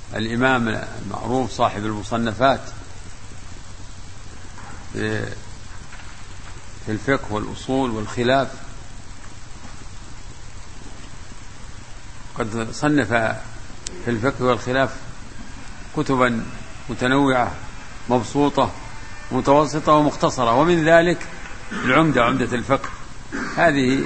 الإمام المعروف صاحب المصنفات في الفقه والأصول والخلاف، قد صنف في الفقه والخلاف كتبا متنوعة مبسوطة متوسطة ومختصرة، ومن ذلك العمدة، عمدة الفقه هذه.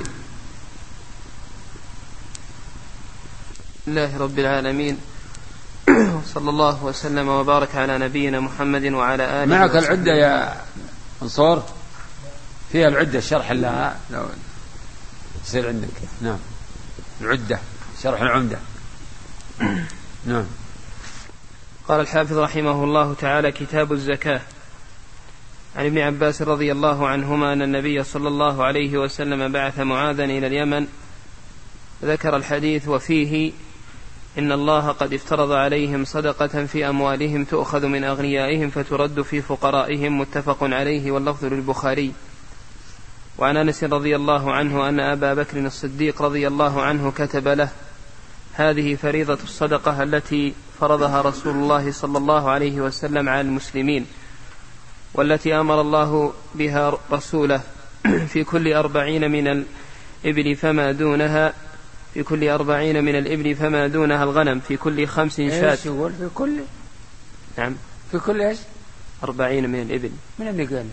الله رب العالمين، صلى الله وسلم وبارك على نبينا محمد وعلى آله. معك العدة يا منصور؟ فيها العدة شرح لها لو تصير عندك. نعم، العدة شرح العمدة. نعم. قال الحافظ رحمه الله تعالى: كتاب الزكاة. عن ابن عباس رضي الله عنهما أن النبي صلى الله عليه وسلم بعث معاذا إلى اليمن، ذكر الحديث وفيه: إن الله قد افترض عليهم صدقة في أموالهم تؤخذ من أغنيائهم فترد في فقرائهم، متفق عليه، واللفظ للبخاري. وعن أنس رضي الله عنه أن أبا بكر الصديق رضي الله عنه كتب له: هذه فريضة الصدقة التي فرضها رسول الله صلى الله عليه وسلم على المسلمين، والتي أمر الله بها رسوله في كل 40 من الإبل فما دونها، في كل 40 من الإبل فما دونها الغنم، في كل 5 شاة. في كل، نعم، في كل إيش؟ 40 من الإبل. من اللي قال؟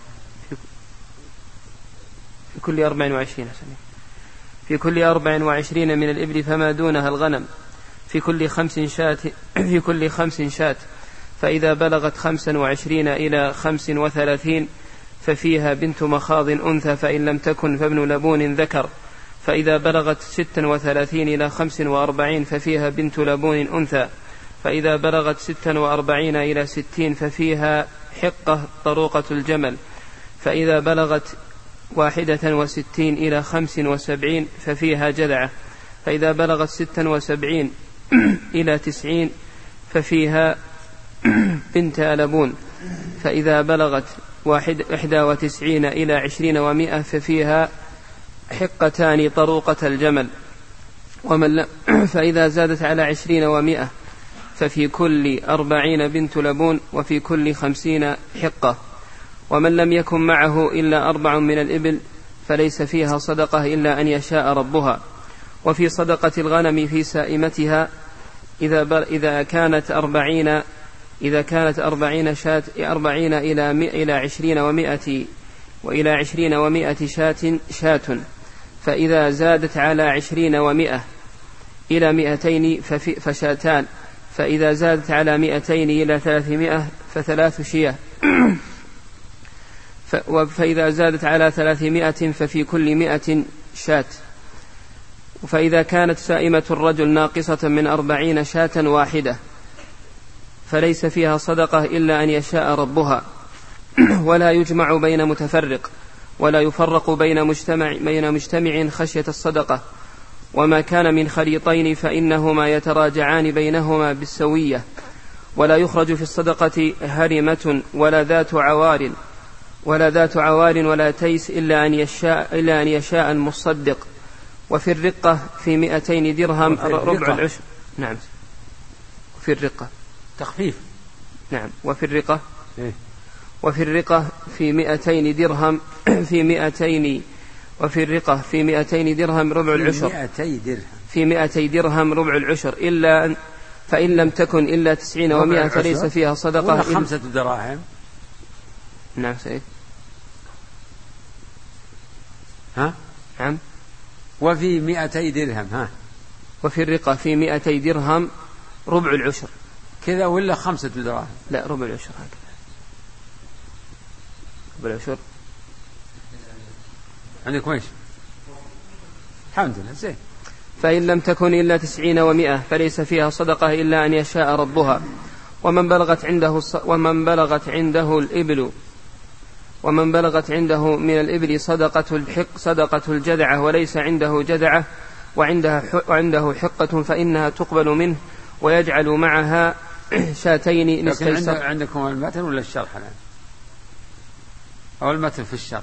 في كل 24 سنة. في كل 24 من الإبل فما دونها الغنم، في كل 5 شاة، في كل 5 شاة. فإذا بلغت 25 إلى 35 ففيها بنت مخاض أنثى، فإن لم تكن فابن لبون ذكر. فإذا بلغت 36 إلى 45 ففيها بنت لبون أنثى. فإذا بلغت 46 إلى 60 ففيها حقة طروقة الجمل. فإذا بلغت 61 إلى 75 ففيها جذعة. فإذا بلغت 76 إلى 90 ففيها بنت لبون. فإذا بلغت 91 إلى 20 و100 ففيها حقتان طروقة الجمل. فإذا زادت على 20 و100 ففي كل 40 بنت لبون، وفي كل 50 حقة. ومن لم يكن معه إلا 4 من الإبل فليس فيها صدقة إلا أن يشاء ربها. وفي صدقة الغنم في سائمتها إذا كانت 40 شاة، 40 إلى 20 و100 وإلى 20 و100 شاة. فإذا زادت على 20 و100 إلى 200 فشاتان. فإذا زادت على 200 إلى 300 فثلاث شياه. فإذا زادت على 300 ففي كل 100 شاة. فإذا كانت سائمة الرجل ناقصة من 40 شاة واحدة فليس فيها صدقة إلا أن يشاء ربها. ولا يجمع بين متفرق، ولا يفرق بين مجتمع خشية الصدقة. وما كان من خليطين فإنهما يتراجعان بينهما بالسوية. ولا يخرج في الصدقة هرمة ولا ذات عوار ولا تيس إلا أن يشاء المصدق. وفي الرقة في 200 درهم ربع العشر. نعم، وفي الرقة تخفيف. نعم، وفي الرقة في 200 درهم وفي الرقة في 200 درهم ربع العشر. في 200 درهم ربع العشر إلا فإن لم تكن إلا 90 و100 فليس فيها صدقة. 5 دراهم. نعم سيد. ها؟ نعم. وفي 200 درهم. ها؟ وفي الرقة في 200 درهم ربع العشر كذا ولا 5 دراهم؟ لا، ربع العشر هكذا. ربع العشر عندكم ايش؟ الحمد لله زين. فإن لم تكن إلا 90 و100 فليس فيها صدقة إلا أن يشاء ربها. ومن بلغت عنده من الإبل صدقة الجذعة وليس عنده جذعة وعنده حقة فإنها تقبل منه، ويجعل معها شاتين نستيسر. عندكم المتن ولا الشرح الآن؟ أو المتن في الشرح؟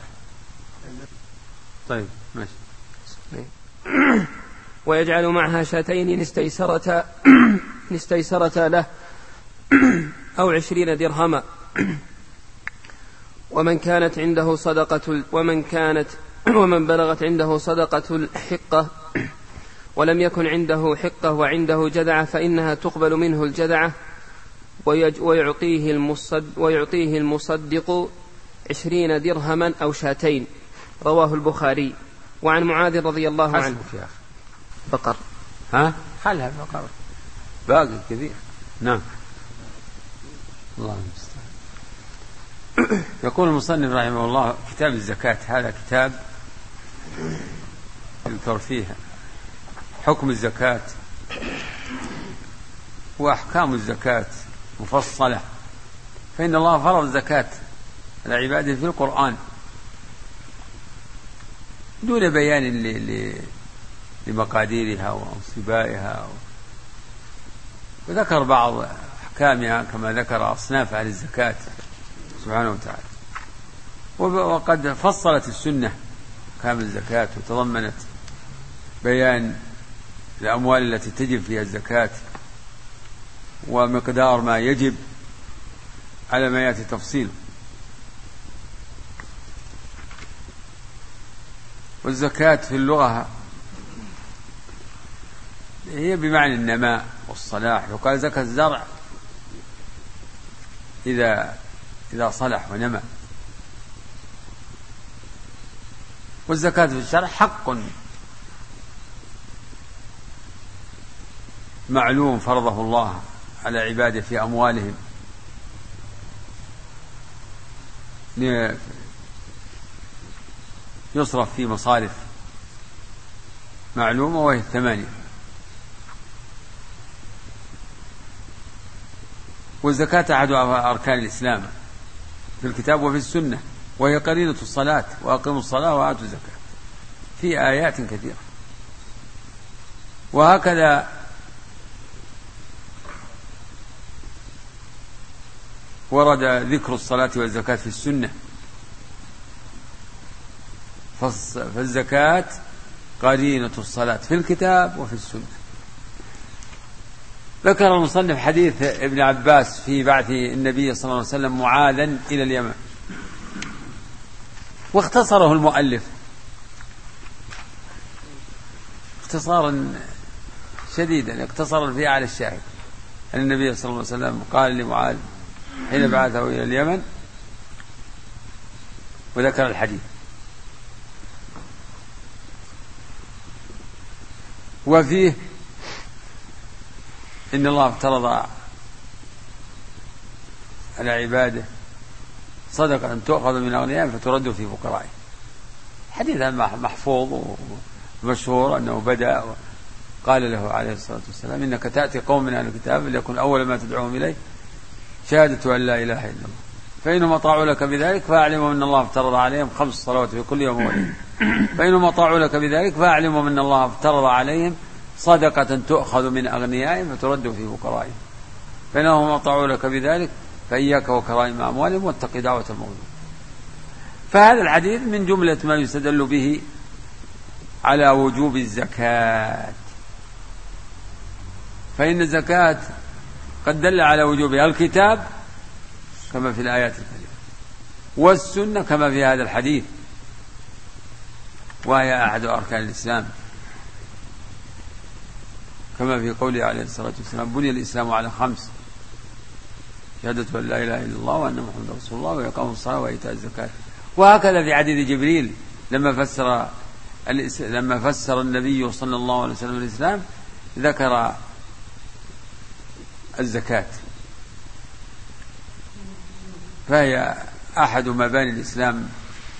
طيب ماشي. ويجعل معها شاتين استيسرتا استيسرتا له أو 20 درهما. ومن بلغت عنده صدقة الحقة ولم يكن عنده حقة وعنده جذعة فإنها تقبل منه الجذعة ويعطيه المصدق 20 درهما أو شاتين. رواه البخاري. وعن معاذ رضي الله عنه. بقر خلها بقر باقي كثير. نعم. الله المستعان. يقول المصنف رحمه الله: كتاب الزكاة هذا كتاب يذكر فيه حكم الزكاة وأحكام الزكاة مفصلة، فإن الله فرض الزكاة على عباده في القرآن دون بيان لمقاديرها وانصبائها، وذكر بعض أحكامها كما ذكر أصناف أهل الزكاة سبحانه وتعالى. وقد فصلت السنة أحكام الزكاة وتضمنت بيان الأموال التي تجب فيها الزكاة ومقدار ما يجب على ما يأتي تفصيل. والزكاة في اللغة هي بمعنى النماء والصلاح، وقال زكاة الزرع إذا صلح ونمى. والزكاة في الشرع حق معلوم فرضه الله على عباده في أموالهم يصرف في مصارف معلومة وهي 8. والزكاة أحد أركان الإسلام في الكتاب وفي السنة، وهي قرينة الصلاة: وأقيموا الصلاة وآتوا الزكاة، في آيات كثيرة. وهكذا ورد ذكر الصلاة والزكاة في السنة، فالزكاة قرينة الصلاة في الكتاب وفي السنة. ذكر المصنف حديث ابن عباس في بعث النبي صلى الله عليه وسلم معاذا إلى اليمن، واختصره المؤلف اختصارا شديدا، اقتصر فيه على الشاهد أن النبي صلى الله عليه وسلم قال لمعاذ حين بعثه إلى اليمن، وذكر الحديث. وفيه إن الله افترض على عباده صدقة تؤخذ من أغنيائهم فترد في فقرائهم. حديث محفوظ ومشهور أنه بدأ قال له عليه الصلاة والسلام: إنك تأتي قوم من أهل الكتاب ليكن أول ما تدعوهم إليه شهادة أن لا إله إلا الله، فإنهم أطاعوا لك بذلك فأعلموا أن الله افترض عليهم 5 صلوات في كل يوم وليلة، فإنهم أطاعوا لك بذلك فأعلموا أن الله افترض عليهم صدقة تؤخذ من أغنيائهم فترد في فقرائهم، فإنهم أطاعوا لك بذلك فإياك وكرائم أموالهم واتق دعوة المظلوم. فهذا الحديث من جملة ما يستدل به على وجوب الزكاة، فإن الزكاة قد دل على وجوبها الكتاب كما في الآيات الكريمة، والسنة كما في هذا الحديث، وهي أحد أركان الإسلام كما في قوله عليه الصلاة والسلام: بني الإسلام على 5: شهادة أن لا إله إلا الله وأن محمد رسول الله وإقام الصلاة وإيتاء الزكاة. وهكذا في حديث جبريل لما فسر النبي صلى الله عليه وسلم الإسلام ذكر الزكاة، فهي أحد مباني الإسلام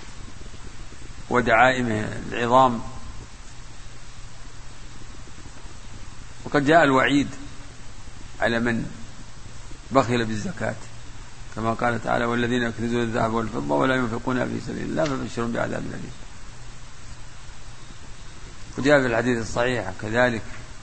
ودعائمه العظام. وقد جاء الوعيد على من بخل بالزكاة كما قال تعالى: والذين يكنزون الذهب والفضة ولا ينفقونها في سبيل الله فبشرهم بعذاب أليم. وجاء في الحديث الصحيح كذلك: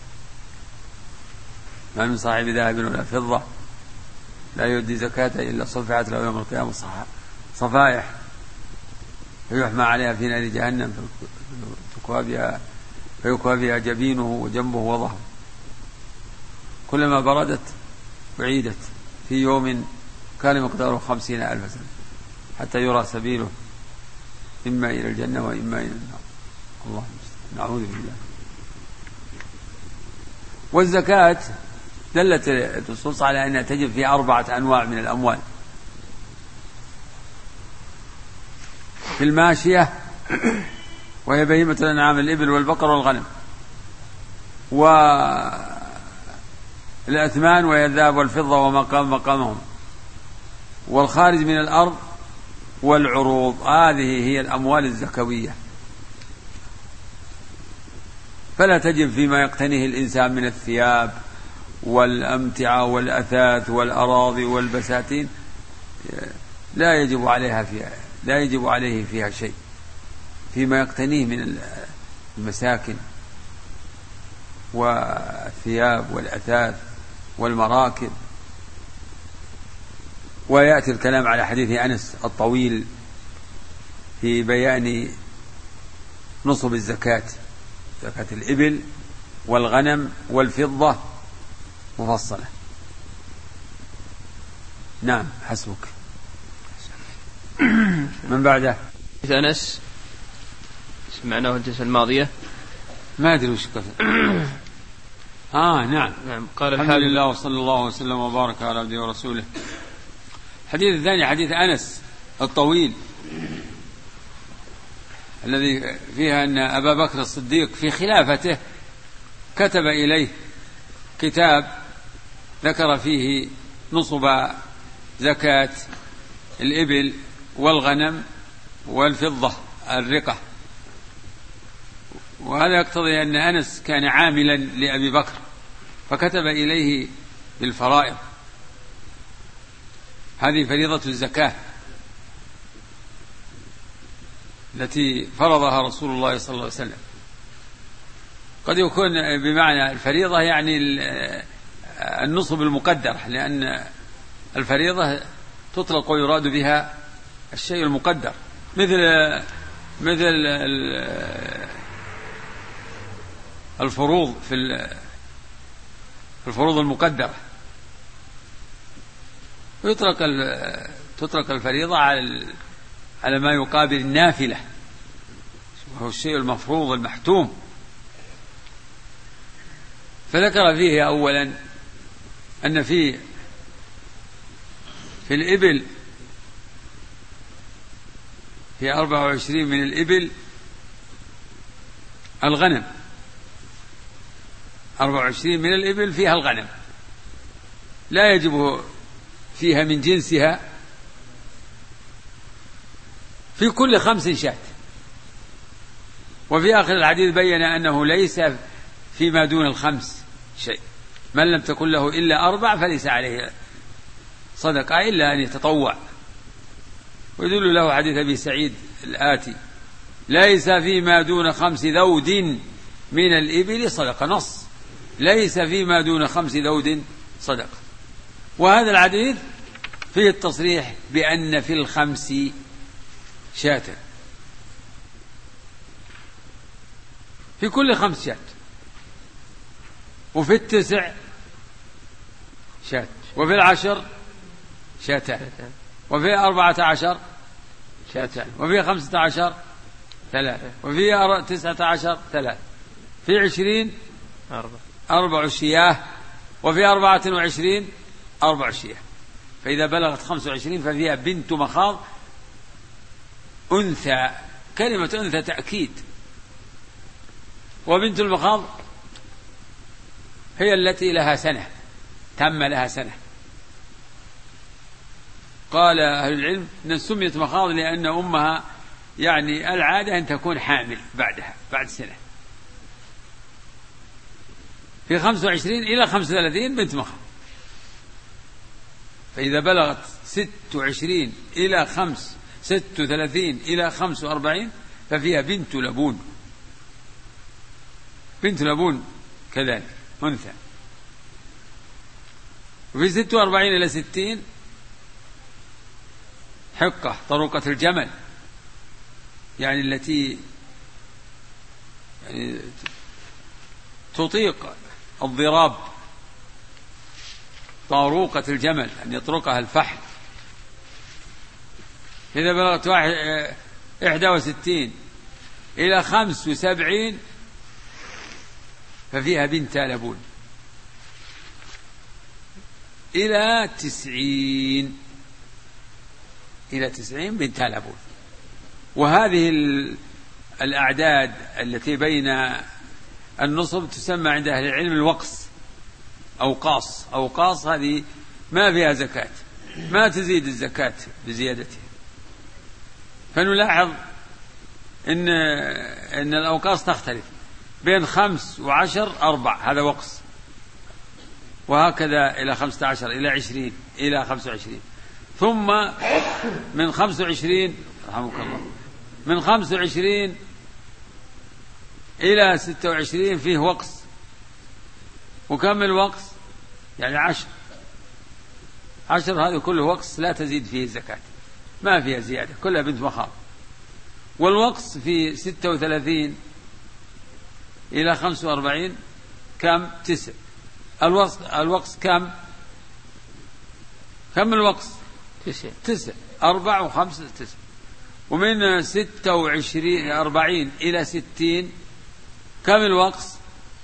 ما من صاحب ذهب ولا فضة لا يؤدي زكاة إلا صفعت له يوم القيامة صفائح فيحمى عليها في نار جهنم فيكوى بها جبينه وجنبه وظهره. كلما بردت أعيدت في يوم كان مقداره 50,000 سنة حتى يرى سبيله إما إلى الجنة وإما إلى النار. اللهم نعوذ بالله. والزكاة دلت النصوص على أنها تجب في 4 أنواع من الأموال: في الماشية وهي بهيمة الأنعام الإبل والبقر والغنم، والأثمان وهي الذهب والفضة ومقامهم، والخارج من الأرض، والعروض. هذه هي الأموال الزكوية. فلا تجب فيما يقتنيه الإنسان من الثياب والأمتعة والأثاث والأراضي والبساتين، لا يجب عليه فيها شيء. فيما يقتنيه من المساكن والثياب والأثاث والمراكب. ويأتي الكلام على حديث أنس الطويل في بيان نصب الزكاة، زكاة الإبل والغنم والفضة مفصلة. نعم حسبك. من بعده أنس سمعناه الجلسة الماضية، ما أدري وش قصد. نعم قال الحمد لله وصلى الله وسلم وبارك على عبده ورسوله. الحديث الثاني حديث أنس الطويل الذي فيها أن أبا بكر الصديق في خلافته كتب إليه كتاب ذكر فيه نصب زكاة الإبل والغنم والفضة الرقة. وهذا يقتضي أن أنس كان عاملا لأبي بكر فكتب إليه بالفرائض. هذه فريضة الزكاة التي فرضها رسول الله صلى الله عليه وسلم. قد يكون بمعنى الفريضة يعني النصب المقدر، لأن الفريضة تطلق ويراد بها الشيء المقدر، مثل الفروض في الفروض المقدرة. تطلق الفريضة على ما يقابل النافلة، وهو الشيء المفروض المحتوم. فذكر فيه أولا أن في الإبل في 24 من الإبل الغنم، 24 من الإبل فيها الغنم، لا يجب فيها من جنسها في كل 5 شاة. وفي آخر الحديث بين أنه ليس فيما دون 5 شيء، من لم تكن له إلا 4 فليس عليه صدقة إلا أن يتطوع. ويدل له حديث أبي سعيد الآتي: ليس فيما دون 5 ذود من الإبل صدقة. نص: ليس فيما دون 5 ذود صدقة. وهذا الحديث فيه التصريح بأن في 5 شاة، في كل 5 شاة، وفي 9 شاة، وفي 10 شاتان، وفي 14 شاتان، وفي 15 3، وفي 19 3، في 20 4 شياه، وفي 24 4 شياه. فإذا بلغت 25 ففيها بنت مخاض أنثى. كلمة أنثى تأكيد. وبنت المخاض هي التي لها سنة، تم لها سنة. قال أهل العلم أن سميت مخاض لأن أمها يعني العادة أن تكون حامل بعد سنة. في 25 إلى 35 بنت مخاض. فإذا بلغت 26 إلى 36 إلى 45 ففيها بنت لبون. بنت لبون كذلك أنثى. وفي 46 إلى 60 حقة طروقة الجمل، يعني التي يعني تطيق الضراب طاروقة الجمل أن يطرقها الفحل. إذا بلغت 61 إلى 75 ففيها بنت لبون، إلى 90 بنت لبون. وهذه الأعداد التي بين النصب تسمى عند أهل العلم الوقص، أوقاص هذه ما فيها زكاة، ما تزيد الزكاة بزيادتها. فنلاحظ إن الأوقاص تختلف بين 5 و10 4، هذا وقص، وهكذا إلى 15 إلى 20 إلى 25. ثم من 25 رحمك الله، من 25 إلى 26 فيه وقص. وكم الوقص؟ يعني 10 هذا كله وقص لا تزيد فيه الزكاة، ما فيها زيادة، كلها بنت مخاض. والوقص في 36 إلى 45 كم؟ 9. الوقص كم الوقص؟ 9. 4 و5 9. ومن 40 إلى 60 كم الوقص؟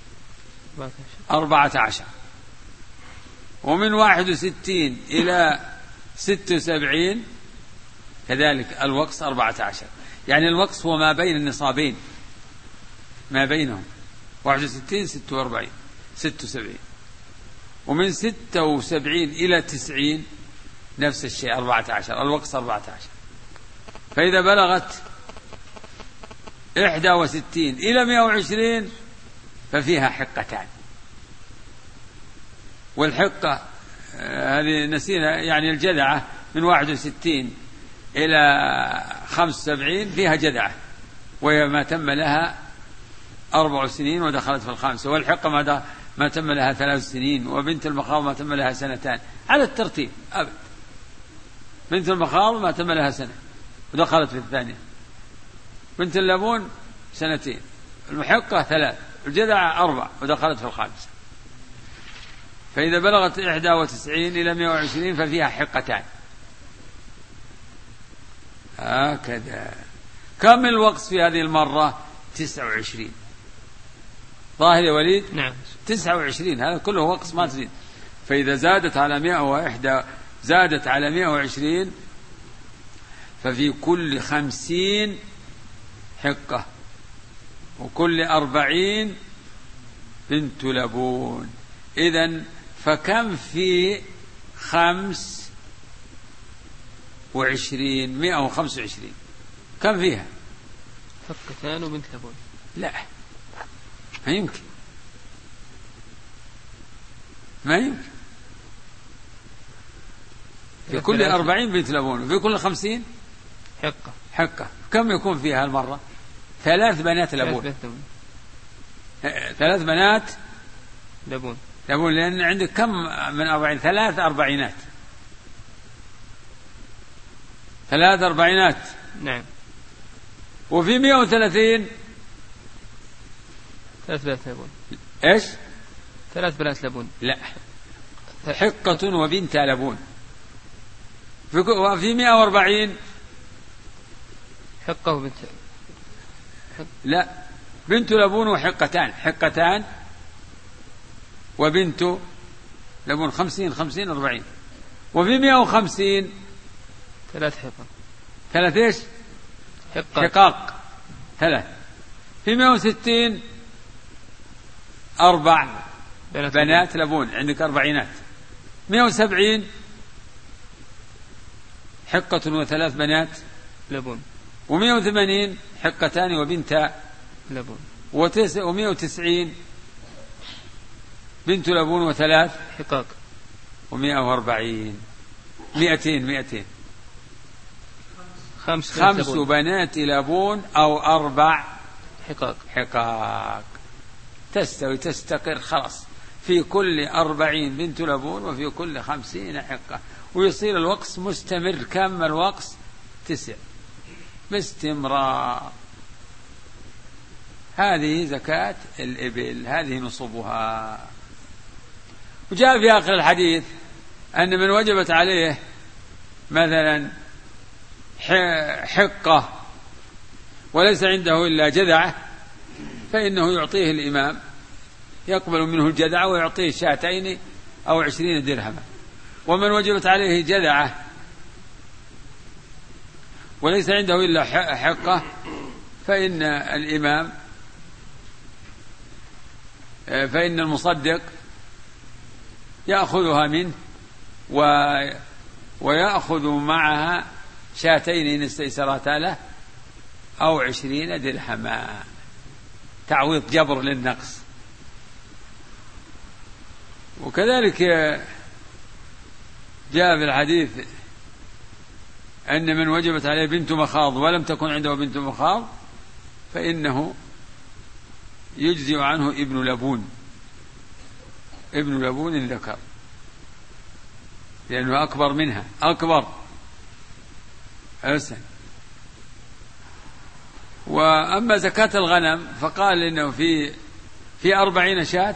14. ومن 61 إلى 76 كذلك الوقص 14. يعني الوقص هو ما بين النصابين، ما بينهم 61 76. ومن 76 إلى 90 نفس الشيء 14، الوقص 14. فإذا بلغت 61 إلى 120 ففيها حقتان. والحقة هذه نسينا، يعني الجذعة من 61 إلى 75 فيها جذعة، وهي ما تم لها 4 سنين ودخلت في ال5. والحقة ما تم لها 3 سنين. وبنت المخاض ما تم لها 2 على الترتيب أبد. بنت المخاض ما تم لها 1 ودخلت في الثانية. بنت اللبون 2. المحقة 3. الجذعة 4 ودخلت في ال5. فإذا بلغت 91 إلى 120 ففيها حقتان. هكذا. كم الوقص في هذه المرة؟ 29. ظاهر يا وليد؟ نعم. 29 هذا كله وقص ما تزيد. فإذا زادت على 120 ففي كل 50 حقة، وكل 40 بنت لبون. إذن فكم في 25 125 كم فيها؟ حقتان وبنت لبون. لا، ما يمكن. في كل 40 بنت لبون وفي كل 50 حقة. كم يكون فيها المرة؟ 3 بنات لبون. 3 بنات لبون. لأن عندك كم من 40؟ 3 أربعينات. 3 أربعينات. نعم. وفي 130 3 بنات لبون. إيش؟ 3 بنات لبون. لا، حقة وبنت لبون. وفي 140 حقة وبنت. لا، بنت لبون وحقتان. حقتان وبنت لبون. 50 40. وفي 150 3 حقق. 3 إيش؟ حقاق. 3. في 160 4 بنات لبون، عندك 40. 170 حقة و3 بنات لبون. و180 حقتان وبنت لبون. و190 بنت لبون و3 حقاق. و140 200 5 بنات لبون أو 4 حقاق. تستقر خلاص. في كل 40 بنت لبون وفي كل 50 حقة. ويصير الوقص مستمر. كم الوقص؟ 9 باستمرار. هذه زكاة الإبل، هذه نصبها. وجاء في آخر الحديث أن من وجبت عليه مثلا حقة وليس عنده إلا جذعة فإنه يعطيه الإمام، يقبل منه الجذعة ويعطيه 2 أو 20 درهما. ومن وجبت عليه جذعة وليس عنده إلا حقة فإن الإمام فإن المصدق يأخذها منه ويأخذ معها 2 إن استيسرتا له أو 20 درهما تعويض جبر للنقص. وكذلك جاء في الحديث أن من وجبت عليه بنت مخاض ولم تكن عنده بنت مخاض فإنه يجزئ عنه ابن لبون الذكر لأنه أكبر منها أكبر أحسن. وأما زكاة الغنم فقال إنه في 40 شاة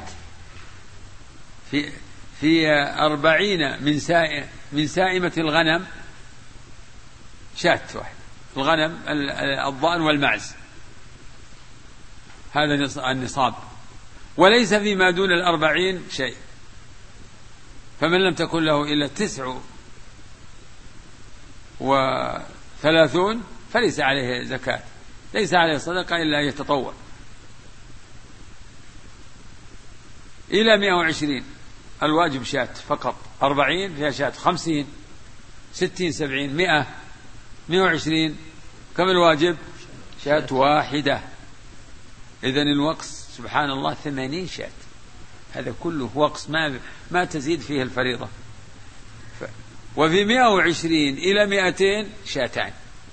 في 40 من سائمة الغنم شاة واحد، الغنم الضأن والمعز، هذا النصاب، وليس فيما دون 40 شيء. فمن لم تكن له إلا 39 فليس عليه زكاة، ليس عليه صدقة إلا يتطوع. إلى 120 الواجب شاة فقط، 40 فيها شاة، 50 60 70 100 120 كم الواجب؟ شاة واحدة. إذن الوقص سبحان الله 80 شاة، هذا كله وقص ما تزيد فيه الفريضة. وفي 120 إلى 200 شاتان،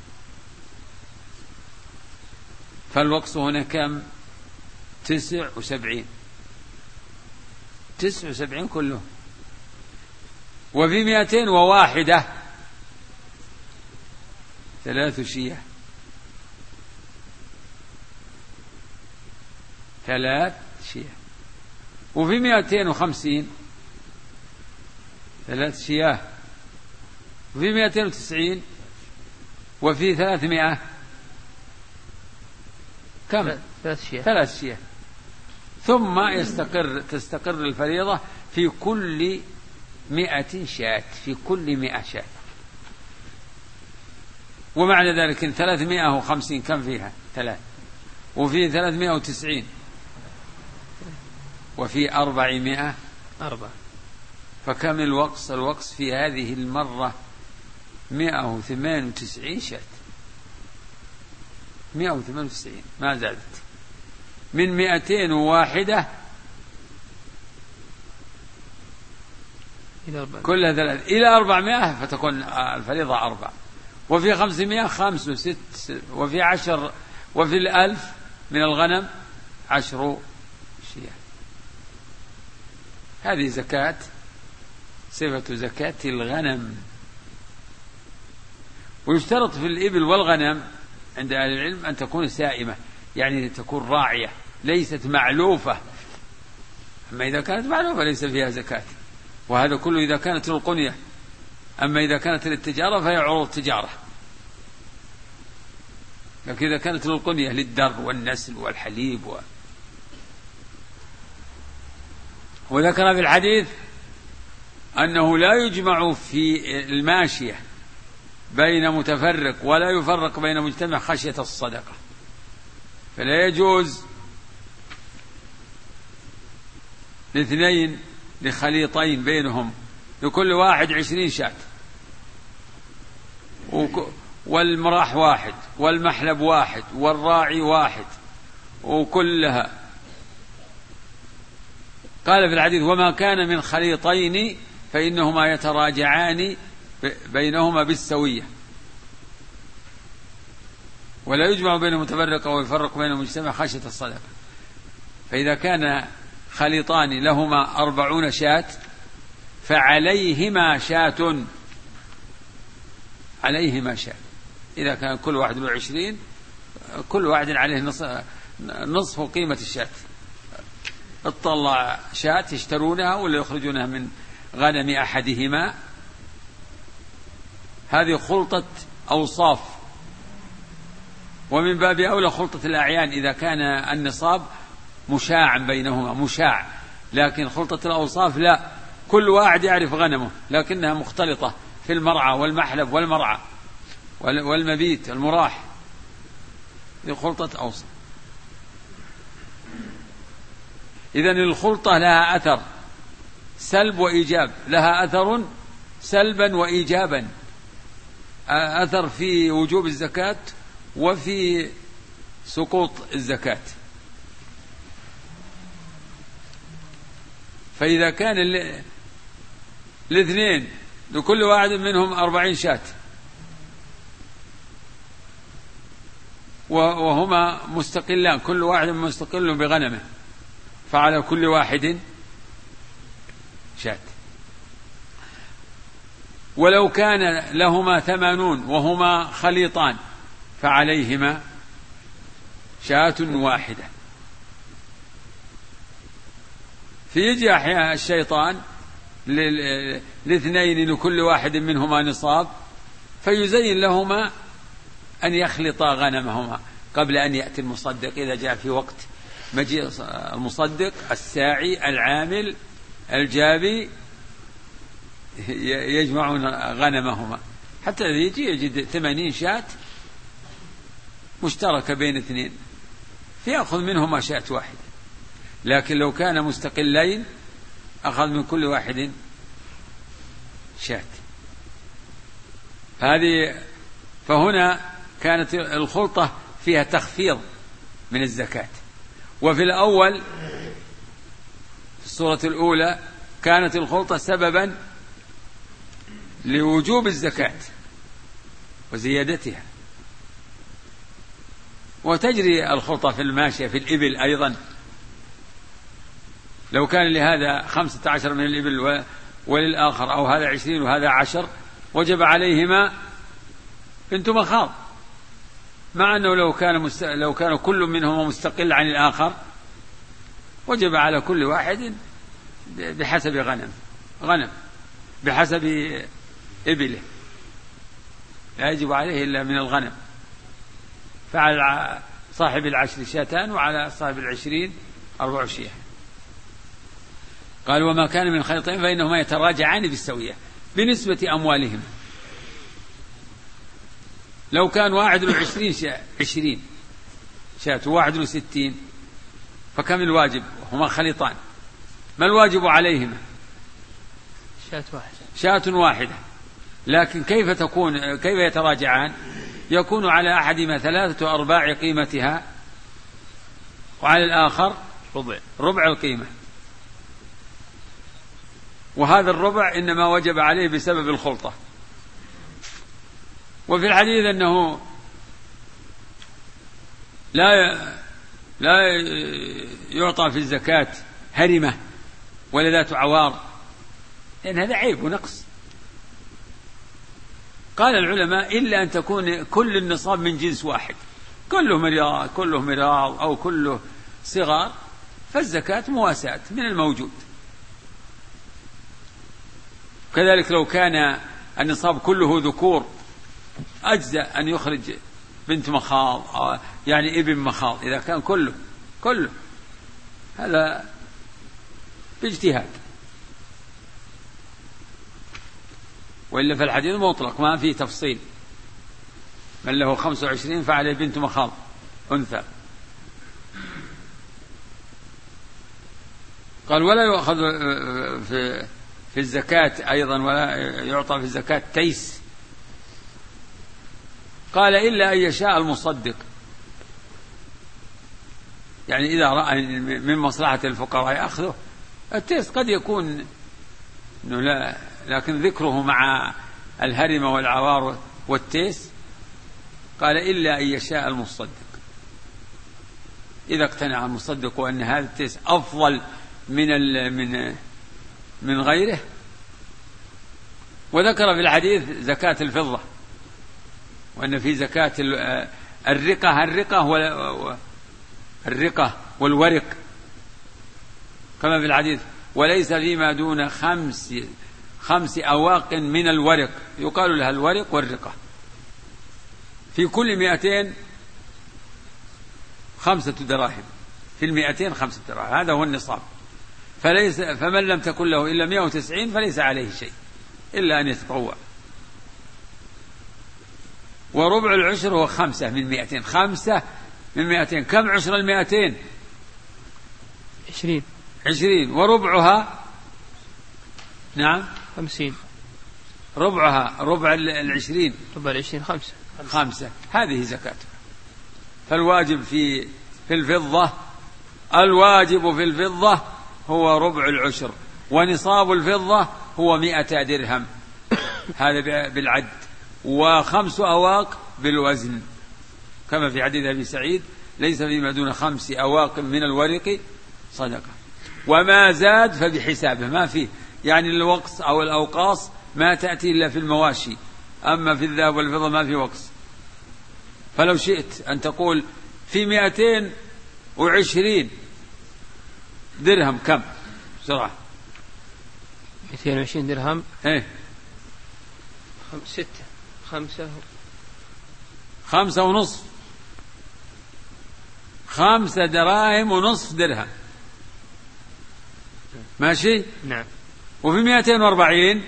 فالوقص هنا كم؟ 79 كله. وفي 201 3 شياه، 3 شياه. وفي 250 3 شياه. وفي 290 وفي 300 كم؟ 3 شياه. ثم تستقر الفريضة في كل 100 شاة، في كل 100 شاة. ومعنى ذلك إن 350 كم فيها؟ 3. وفي 390 وفي 400 4. فكم الوقص؟ الوقص في هذه المرة 198 شاة، 198 ما زادت. من 201 كلها 3 إلى 400 فتكون الفريضة 4. وفي 500 5 و6 وفي 10 وفي 1000 من الغنم 10 شياه. هذه زكاة، صفة زكاة الغنم. ويشترط في الإبل والغنم عند أهل العلم أن تكون سائمة، يعني تكون راعية ليست معلوفة. أما إذا كانت معلوفة ليس فيها زكاة، وهذا كله إذا كانت للقنية. أما إذا كانت للتجارة فهي عروض تجارة. لكن إذا كانت للقنية للدر والنسل والحليب وذكر في الحديث أنه لا يجمع في الماشية بين متفرق ولا يفرق بين مجتمع خشية الصدقة، فلا يجوز لاثنين لخليطين بينهم لكل واحد 20 شاة، والمراح واحد والمحلب واحد والراعي واحد وكلها. قال في الحديث: وما كان من خليطين فإنهما يتراجعان بينهما بالسوية، ولا يجمع بين متفرق ويفرق بين مجتمع خشية الصدقة. فإذا كان خليطان لهما 40 شاة فعليهما شاة، عليهما شاة. إذا كان كل واحد له 20 كل واحد عليه نصف قيمة الشاة. اطلع شاة يشترونها ولا يخرجونها غنم أحدهما. هذه خلطة أوصاف، ومن باب أولى خلطة الأعيان إذا كان النصاب مشاعا بينهما مشاع، لكن خلطة الأوصاف لا، كل واحد يعرف غنمه لكنها مختلطة في المرعى والمحلب والمرعى والمبيت المراح، هذه خلطة أوصاف. إذن الخلطة لها أثر سلب وإيجاب، لها أثر سلبا وإيجابا، أثر في وجوب الزكاة وفي سقوط الزكاة. فإذا كان الاثنين لكل واحد منهم 40 شاة وهما مستقلان، كل واحد مستقل بغنمه، فعلى كل واحد شاة. ولو كان لهما 80 وهما خليطان فعليهما شاة واحدة. فيجي أحيانا الشيطان لاثنين لكل واحد منهما نصاب فيزين لهما أن يخلطا غنمهما قبل أن يأتي المصدق، إذا جاء في وقت مجيء المصدق الساعي العامل الجابي يجمعون غنمهما، حتى يجي يجد 80 شاة مشتركة بين اثنين فيأخذ منهما شاة واحدة. لكن لو كان مستقلين أخذ من كل واحد شاة. فهنا كانت الخلطة فيها تخفيض من الزكاة. وفي الأول في السورة الأولى كانت الخلطة سببا لوجوب الزكاة وزيادتها. وتجري الخلطة في الماشية في الإبل أيضا، لو كان لهذا 15 من الإبل وللآخر أو هذا 20 وهذا 10 وجب عليهما بنت مخاض، مع أنه لو كان كل منهما مستقل عن الآخر وجب على كل واحد بحسب غنم بحسب إبله، لا يجب عليه إلا من الغنم. فعلى صاحب 10 شاتان وعلى صاحب 20 4 شياه. قال وما كان من خليطين فإنهما يتراجعان بالسوية بنسبة أموالهم. لو كان 21 20 شاة 61 فكم الواجب؟ هما خليطان، ما الواجب عليهما؟ شاة واحدة. لكن كيف يتراجعان؟ يكون على أحدهما 3/4 قيمتها وعلى الآخر ربع القيمة، وهذا الربع إنما وجب عليه بسبب الخلطة. وفي الحديث أنه لا يعطى في الزكاة هرمة ولا ذات عوار، لأن هذا عيب ونقص. قال العلماء إلا أن تكون كل النصاب من جنس واحد، كله مرياض أو كله صغار، فالزكاة مواساة من الموجود. كذلك لو كان النصاب كله ذكور أجزاء أن يخرج بنت مخاض يعني ابن مخاض، إذا كان كله هذا باجتهاد، وإلا في الحديث مطلق ما فيه تفصيل، من له 25 فعليه بنت مخاض أنثى. قال ولا يؤخذ في الزكاة أيضا ولا يعطى في الزكاة تيس. قال إلا أن يشاء المصدق، يعني إذا رأى من مصلحة الفقراء أخذه. التيس قد يكون إنه لا، لكن ذكره مع الهرم والعوار والتيس. قال إلا أن يشاء المصدق، إذا اقتنع المصدق أن هذا التيس أفضل من غيره. وذكر في الحديث زكاة الفضة، وأن في زكاة الرقة والورق، كما في الحديث وليس فيما دون 5 أواق من الورق، يقال لها الورق والرقة. في كل 200 5 دراهم، في 200 5 دراهم، هذا هو النصاب. فمن لم تكن له إلا 190 فليس عليه شيء إلا أن يتطوع. وربع العشر هو 5 من 200. 5 من 200 كم عشر 200؟ 20. وربعها نعم 50. ربعها ربع 20. ربع 20 5. هذه زكاته. فالواجب في الفضة، الواجب في الفضة هو ربع العشر، ونصاب الفضة هو 100 درهم، هذا بالعد، و5 أواق بالوزن، كما في حديث أبي سعيد: ليس فيما دون 5 أواق من الورق صدقة. وما زاد فبحسابه، ما فيه يعني الوقص أو الأوقاص ما تأتي إلا في المواشي، أما في الذهب والفضة ما في وقص. فلو شئت أن تقول في 220 درهم كم بسرعة؟ 220 درهم 6 5 ونصف، 5 دراهم ونصف درهم، ماشي؟ نعم. وفي 240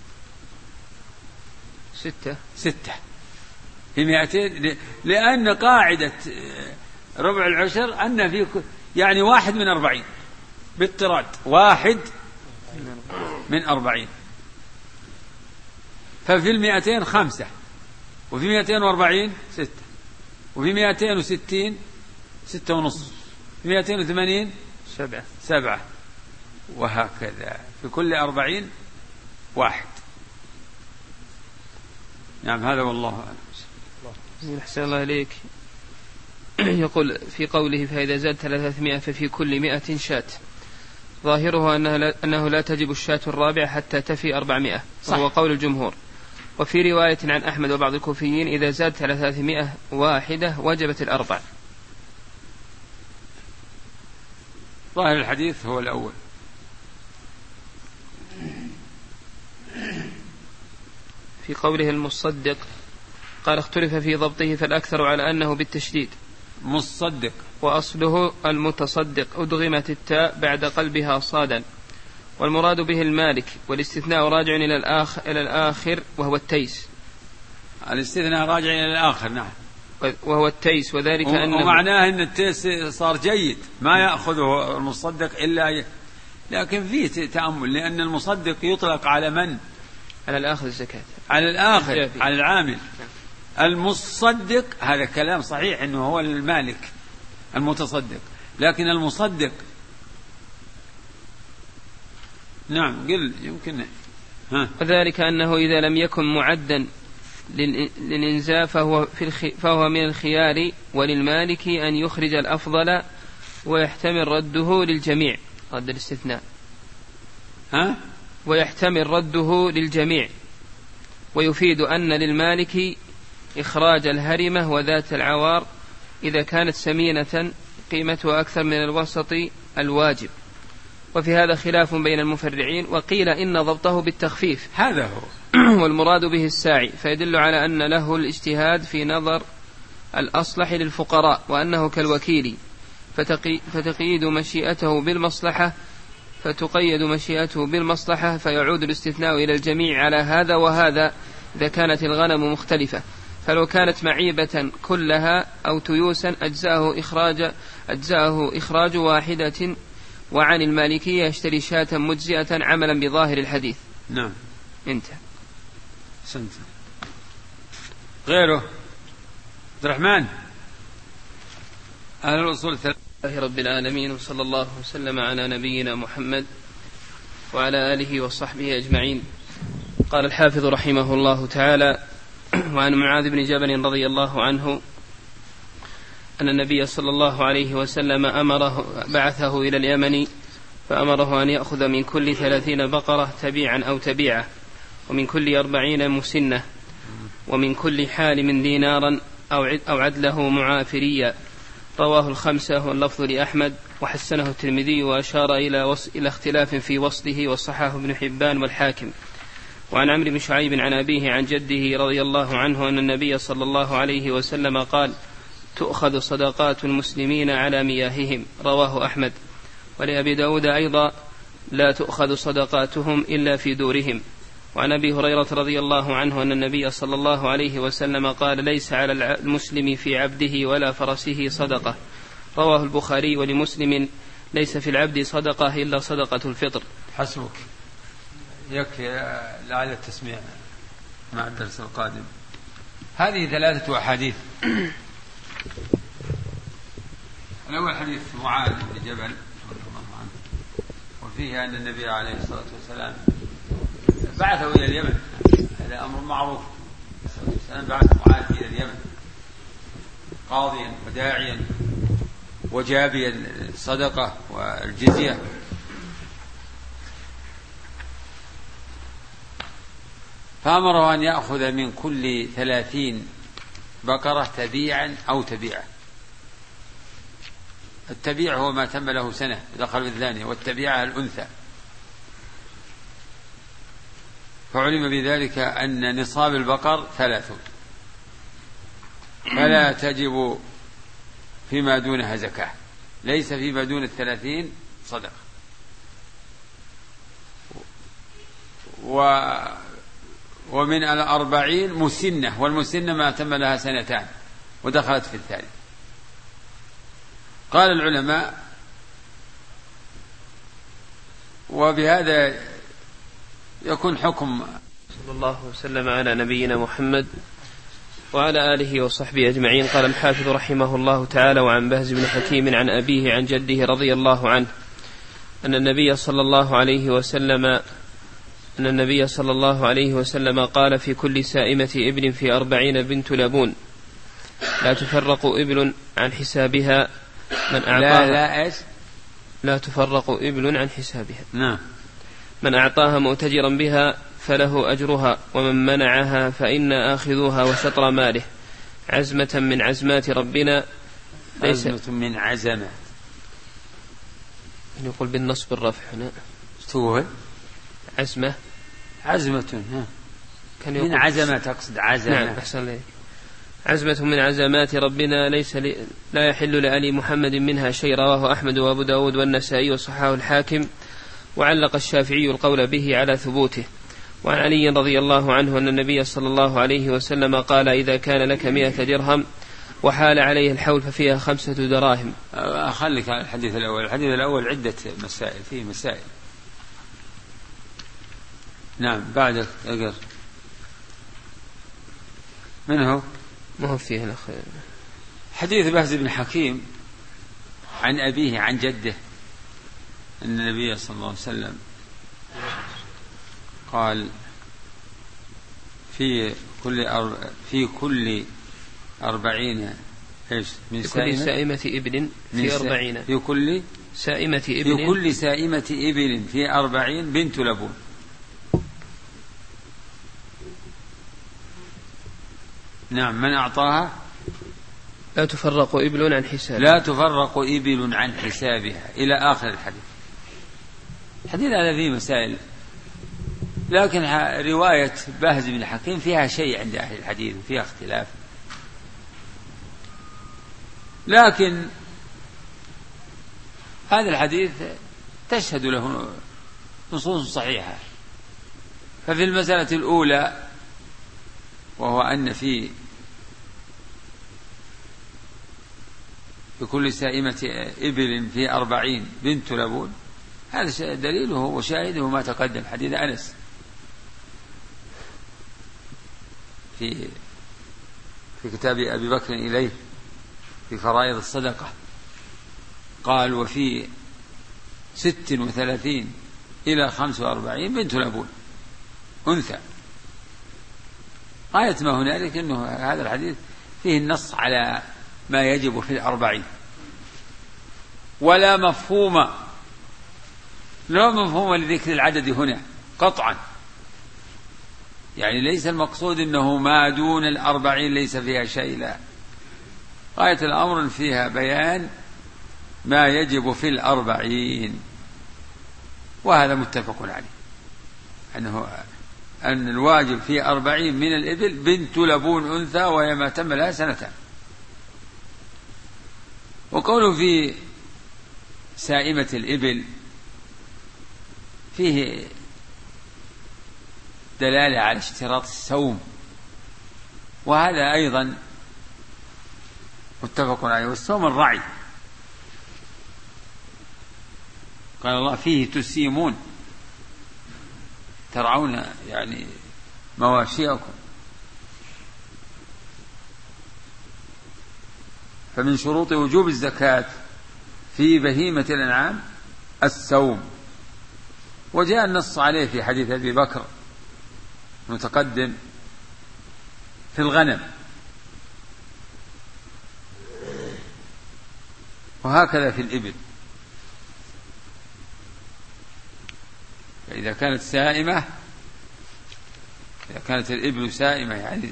6 في 200، لأن قاعدة ربع العشر أن في يعني 1 من 40 بالطراد، 1 من 40. ففي 200 5، وفي 240 6، وفي 260 6 ونصف، في 280 7، وهكذا في كل 40 1. نعم، هذا والله أعلم. أحسن الله إليك. يقول في قوله: فإذا زاد 300 ففي كل 100 شاة، ظاهره أنه لا تجب الشاة الرابعة حتى تفي 400، وهو قول الجمهور. وفي رواية عن أحمد وبعض الكوفيين: إذا زاد 300 واحدة وجبت 4. ظاهر الحديث هو الأول. في قوله المصدق قال: اختلف في ضبطه، فالأكثر على أنه بالتشديد مصدق، وأصله المتصدق، أدغمت التاء بعد قلبها صادا، والمراد به المالك، والاستثناء راجع إلى الآخر وهو التيس. الاستثناء راجع إلى الآخر، نعم، وهو التيس، وذلك أنه ومعناه أن التيس صار جيد، ما يأخذه المصدق إلا لكن فيه تأمل، لأن المصدق يطلق على من؟ على الآخذ الزكاة، على الآخر، على العامل. المصدق هذا كلام صحيح أنه هو المالك المتصدق، لكن المصدق نعم قل يمكن وذلك أنه إذا لم يكن معدا للإنزاء فهو من الخيار، وللمالك أن يخرج الأفضل ويحتمل رده للجميع، رد الاستثناء، ويحتمل رده للجميع، ويفيد أن للمالك إخراج الهرمة وذات العوار إذا كانت سمينة قيمتها أكثر من الوسط الواجب. وفي هذا خلاف بين المفرعين، وقيل إن ضبطه بالتخفيف، هذا هو والمراد به الساعي، فيدل على أن له الاجتهاد في نظر الأصلح للفقراء، وأنه كالوكيل، فتقيد مشيئته بالمصلحة، فيعود الاستثناء إلى الجميع على هذا وهذا إذا كانت الغنم مختلفة. فلو كانت معيبة كلها أو تيوسا أجزاءه إخراج واحدة، وعن المالكية يشتري شاة مجزئة عملا بظاهر الحديث. نعم، انتهى. سنت غيره عبد الرحمن. أهل الأصول الله رب العالمين، وصلى الله وسلم على نبينا محمد وعلى آله وصحبه أجمعين. قال الحافظ رحمه الله تعالى: وعن معاذ بن جبل رضي الله عنه أن النبي صلى الله عليه وسلم بعثه إلى اليمن، فأمره أن يأخذ من كل 30 بقرة تبيعا أو تبيعة، ومن كل 40 مسنة، ومن كل حال من دينارا أو عدله معافريا. رواه الخمسة واللفظ لأحمد، وحسنه الترمذي وأشار إلى اختلاف في وصله وصححه ابن حبان والحاكم. وعن عمرو بن شعيب عن أبيه عن جده رضي الله عنه أن النبي صلى الله عليه وسلم قال: تؤخذ صدقات المسلمين على مياههم، رواه أحمد. ولأبي داود أيضا: لا تؤخذ صدقاتهم إلا في دورهم. وعن أبي هريرة رضي الله عنه أن النبي صلى الله عليه وسلم قال: ليس على المسلم في عبده ولا فرسه صدقة، رواه البخاري. ولمسلم: ليس في العبد صدقة إلا صدقة الفطر. حسبك، يكفي لعل التسميع مع الدرس القادم. هذه 3 أحاديث. الأول حديث معاذ بن جبل رضي الله عنه، وفيه أن النبي عليه الصلاة والسلام بعثه إلى اليمن، هذا أمر معروف. الصلاة والسلام بعث معاذ إلى اليمن قاضيا وداعيا وجابيا الصدقة والجزية. فأمره أن يأخذ من كل 30 بقرة تبيعا أو تبيعة. التبيع هو ما تم له سنة دخل بالثانية، والتبيعة الأنثى. فعلم بذلك أن نصاب البقر 3، فلا تجب فيما دونها زكاة، ليس فيما دون 30 صدقة. ومن 40 مسنة، والمسنة ما تم لها 2 ودخلت في الثاني. قال العلماء: وبهذا يكون حكم. صلى الله وسلم على نبينا محمد وعلى آله وصحبه أجمعين. قال الحافظ رحمه الله تعالى: وعن بهز بن حكيم عن أبيه عن جده رضي الله عنه أن النبي صلى الله عليه وسلم قال: في كل سائمة إبل في 40 بنت لبون، لا تفرق إبل عن حسابها من أعطاها. لا تفرق إبل عن حسابها. نعم. من أعطاها مؤتجرا بها فله أجرها، ومن منعها فإنا آخذوها وشطر ماله، عزمة من عزمات ربنا. عزمة من عزمات، يقول بالنصب الرفع هنا. استوى عزمة من عزمة، تقصد عزمة. نعم، أحسن لي. عزمة من عزمات ربنا لا يحل لآل محمد منها شيء، رواه أحمد وأبو داود والنسائي وصححه الحاكم، وعلق الشافعي القول به على ثبوته. وعن علي رضي الله عنه أن النبي صلى الله عليه وسلم قال: إذا كان لك 100 درهم وحال عليه الحول ففيها 5 دراهم. خليك على الحديث الأول. الحديث الأول عدة مسائل، فيه مسائل. نعم. بعدك أقر منه ما هو فيه الأخ. حديث بهز بن حكيم عن أبيه عن جده أن النبي صلى الله عليه وسلم قال: في كل 40 من سائمة إبل في 40. في كل سائمة إبل في 40 بنت لبون. نعم. من أعطاها لا تفرق إبل عن حسابها. لا تفرق إبل عن حسابها إلى آخر الحديث. الحديث هذا فيه مسائل، لكن رواية بهز بن حكيم فيها شيء عند أهل الحديث وفيها اختلاف، لكن هذا الحديث تشهد له نصوص صحيحة. ففي المسألة الأولى، وهو أن في كل سائمة إبل في 40 بنت لبون، هذا دليله وشاهده ما تقدم حديث أنس في كتاب أبي بكر إليه في فرائض الصدقة، قال: وفي 36 إلى 45 بنت لبون أنثى. غاية ما هنالك أنه هذا الحديث فيه النص على ما يجب في 40، ولا مفهوم لذكر العدد هنا قطعا. يعني ليس المقصود أنه ما دون 40 ليس فيها شيء، لا، غاية الأمر فيها بيان ما يجب في 40، وهذا متفق عليه أن الواجب في 40 من الإبل بنت لبون أنثى وهي ما تم لها 2 سنة. وقوله في سائمة الإبل فيه دلالة على اشتراط السوم، وهذا أيضا متفق عليه. والسوم الرعي، قال الله فيه تسيمون، ترعون يعني مواشيكم. فمن شروط وجوب الزكاة في بهيمة الأنعام السوم، وجاء النص عليه في حديث أبي بكر متقدم في الغنم، وهكذا في الإبل. فإذا كانت سائمة، إذا كانت الإبل سائمة يعني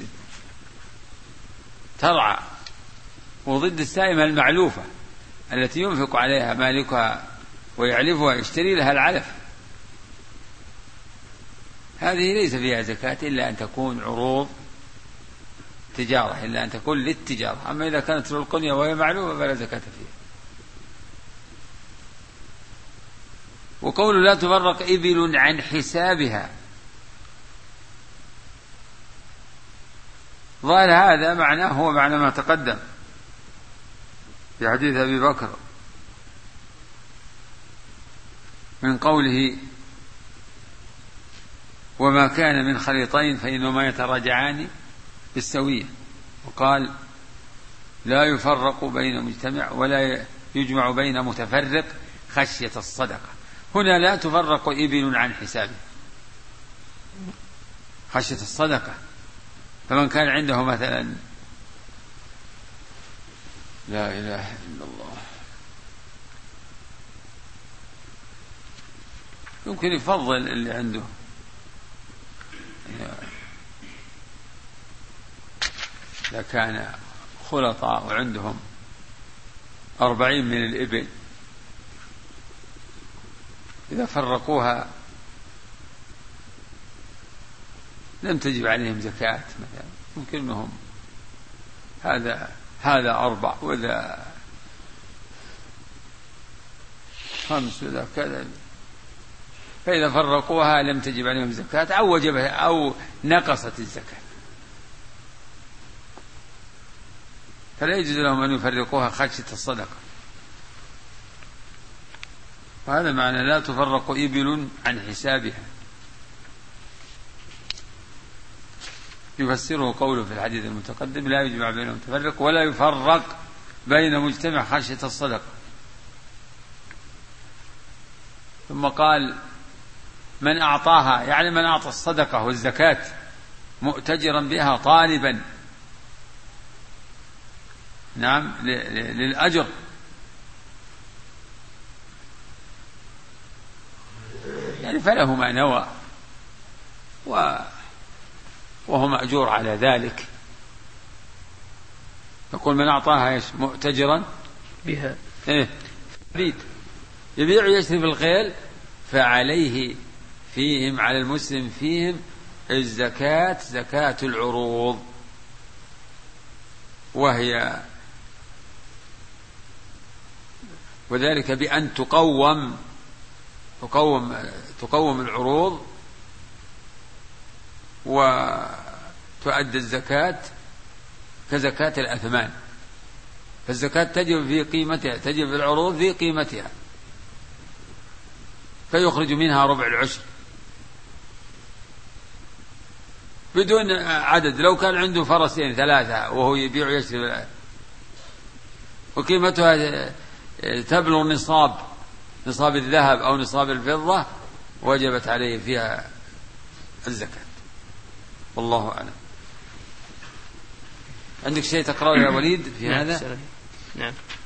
ترعى، وضد السائمة المعلوفة التي ينفق عليها مالكها ويعلفها يشتري لها العلف، هذه ليس فيها زكاة إلا أن تكون عروض تجارة، إلا أن تكون للتجارة. أما إذا كانت للقنية وهي معلوفة فلا زكاة فيها. وقول لا تفرق إبل عن حسابها، ظاهر هذا معناه هو معنى ما تقدم في حديث أبي بكر من قوله وما كان من خليطين فإنهما يتراجعان بالسوية، وقال لا يفرق بين مجتمع ولا يجمع بين متفرق خشية الصدقة. هنا لا تفرق إبل عن حسابه خشية الصدقة. فمن كان عنده مثلا لا إله إلا الله يمكن يفضل اللي عنده إذا كان خلطاء وعندهم 40 من الإبل، إذا فرقوها لم تجب عليهم زكاة مثلا، ممكن أنهم هذا 4 وذا 5 وذا كذا، فإذا فرقوها لم تجب عليهم زكاة أو وجبها أو نقصت الزكاة، فلا يجوز لهم أن يفرقوها خشية الصدقة. وهذا معنى لا تفرق إبل عن حسابها. يفسره قوله في الحديث المتقدم لا يجمع بين متفرق ولا يفرق بين مجتمع خشية الصدقة. ثم قال من أعطاها، يعني من أعطى الصدقة والزكاة مؤتجرا بها طالبا نعم للأجر، يعني فله ما نوى وهو مأجور على ذلك. يقول من أعطاها إيش مؤتجرا بها بيت يبيع ويشتري في الخيل، فعليه فيهم على المسلم فيهم الزكاة زكاة العروض، وذلك بأن تقوم العروض وتؤدى الزكاة كزكاة الأثمان. فالزكاة تجب في قيمتها، تجب في العروض في قيمتها، فيخرج منها ربع العشر بدون عدد. لو كان عنده فرسين 3 وهو يبيع ويشتري وقيمتها تبلغ نصاب الذهب أو نصاب الفضة وجبت عليه فيها الزكاة. والله أعلم. عندك شيء تقرأه يا وليد في هذا؟ نعم.